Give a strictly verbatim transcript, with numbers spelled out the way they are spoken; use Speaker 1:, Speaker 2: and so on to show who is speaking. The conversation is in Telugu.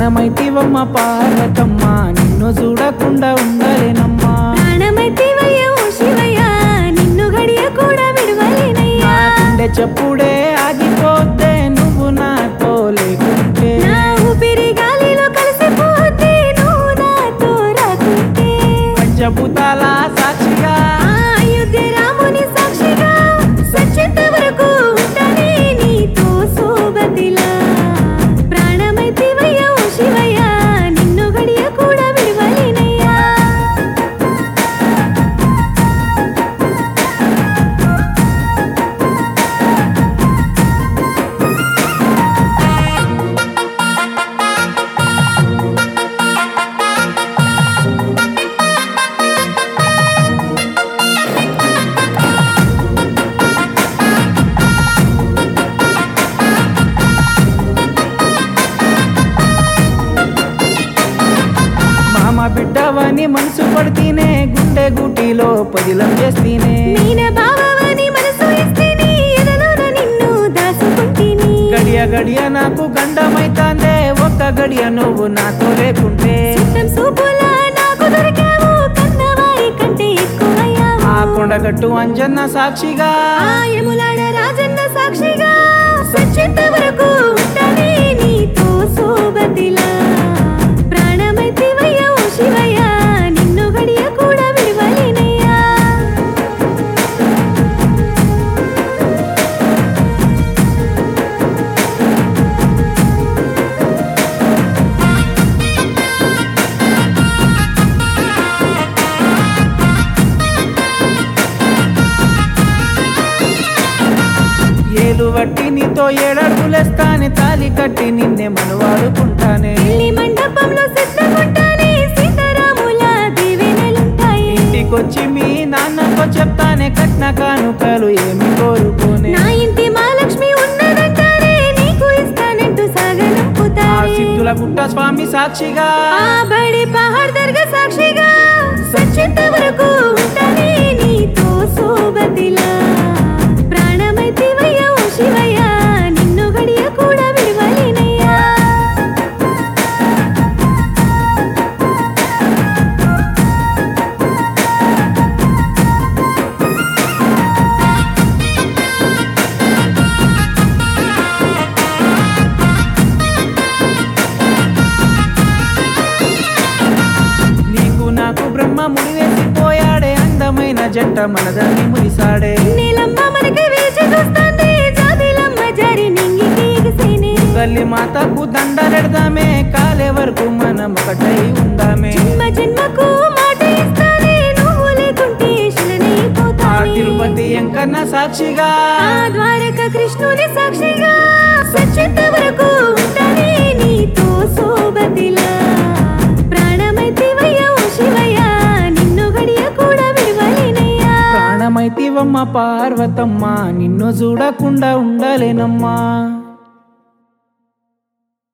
Speaker 1: ప్రాణమైతివమ్మ పార్వతమ్మ నిన్ను చూడకుండా ఉండలేనమ్మా
Speaker 2: ప్రాణమైతివయ్య ఓ శివయ్య నిన్ను గడియ కూడా విడువలేనయ్యా
Speaker 1: గుండె చప్పుడే ఆగిపోతే నువ్వు నాతో లేకుంటే
Speaker 2: నా ఊపిరి గాలిలో కలిసిపోతే నువ్వు నాతో రాకుంటే
Speaker 1: పంచభూతాల సాక్షిగా
Speaker 2: అయోధ్య రాముని సాక్షిగా సచ్చేంత వరకు ఉంటానే నీతో సోబతిలా ప్రాణమైతివయ్య ఓ శివయ్య నిన్ను గడియ కూడా విడువలేనయ్యా
Speaker 1: మామ బిడ్డవని మనసు పడితేనే గుండె గుటిలో పదిలం చేస్తేనే
Speaker 2: మీన బావని మనసు ఇస్తేనే ఎదలోన నిన్ను దాసుకుంటిని
Speaker 1: గడియ గడియ నాకు గండమైతాందే ఒక్క గడియ నువ్వు నాతో లేకుంటే
Speaker 2: చిత్తం సూపులా నాకు దొరికావు కన్నవాయి కంటే ఎక్కువయ్యావు
Speaker 1: ఆ కొండగట్టు అంజన్న సాక్షిగా
Speaker 2: ఆ యములాడ రాజన్న సాక్షిగా సచ్చేంత వరకు ఉంటానే నీతో సోబతిలా ప్రాణమైతివయ్య ఓ శివయ్య నిన్ను గడియ కూడా విడువలేనయ్యా
Speaker 1: ఏలు వట్టి నీతో ఏడడుగులేస్తానే తాలి కట్టి నిన్నే మనవాడుకుంటానే
Speaker 2: పెళ్లి మండపంలో సిద్ధముంటానే సీతారాముల దీవెనలుంటాయి
Speaker 1: ఇంటికొచ్చి మీ నాన్నతో చెప్తానే కట్న కానుకలు ఏమి కోరుకోనే
Speaker 2: నా ఇంటి మహాలక్ష్మి ఉన్నదంటారే నీకు ఇస్తానంటూ
Speaker 1: ఆ
Speaker 2: సాగనంపుతారే
Speaker 1: సిద్ధుల గుట్ట స్వామి సాక్షిగా
Speaker 2: ఆ బడి పహాడ్ దర్గా సాక్షిగా సచ్చేంత వరకు ఉంటానే నీతో సోబతిలా ప్రాణమైతివయ్య ఓ శివయ్య నిన్ను గడియ కూడా విడువలేనయ్యా
Speaker 1: నీకు నాకు బ్రహ్మ ముడివేసిపోయాడే అందమైన జంట మనదాన్ని మురిసాడే
Speaker 2: నీలమ్మ మనకి వేచి చూస్తాంది జాబిలమ్మ జారి నింగికి ఎగిసేనే
Speaker 1: తల్లి మాతకు దండలెడదామే కాలే వరకు మనం ఒకటై ఉందామే
Speaker 2: జన్మ జన్మకు మాట ఇస్తానే నువ్వు లేకుంటే
Speaker 1: ఆ
Speaker 2: శిలనైపోతానే
Speaker 1: తిరుపతి ఎంకన్న సాక్షిగా
Speaker 2: ఆ ద్వారక కృష్ణుని సాక్షిగా సచ్చేంత వరకు ఉంటానే నీతో సోబతిలా ప్రాణమైతివయ్య ఓ శివయ్య నిన్ను గడియ కూడా విడువలేనయ్యా
Speaker 1: ప్రాణమైతివమ్మ పార్వతమ్మ నిన్ను చూడకుండా ఉండలేనమ్మా